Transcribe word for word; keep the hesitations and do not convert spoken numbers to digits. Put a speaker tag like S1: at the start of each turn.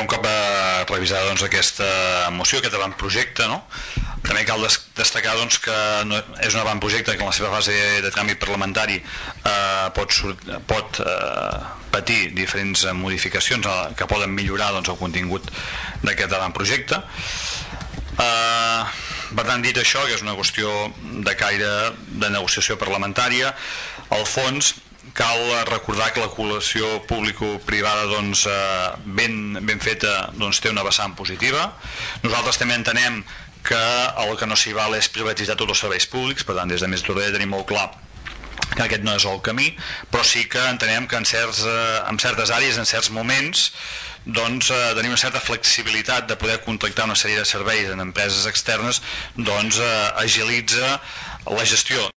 S1: un cop revisada doncs, aquesta moció, aquest avantprojecte, no? També cal destacar doncs, que no, és un avantprojecte que en la seva fase de tràmit parlamentari eh, pot, pot eh, patir diferents modificacions eh, que poden millorar doncs, el contingut d'aquest avantprojecte. Eh, per tant, dit això, que és una qüestió de caire de negociació parlamentària, al fons cal recordar que la col·laboració público-privada doncs, eh, ben, ben feta doncs, té una vessant positiva. Nosaltres també entenem que el que no s'hi val és privatitzar tots els serveis públics, per tant des de Més Torrella tenim molt clar que aquest no és el camí, però sí que entenem que en, certs, eh, en certes àrees, en certs moments, doncs, eh, tenim una certa flexibilitat de poder contractar una sèrie de serveis en empreses externes, doncs eh, agilitza la gestió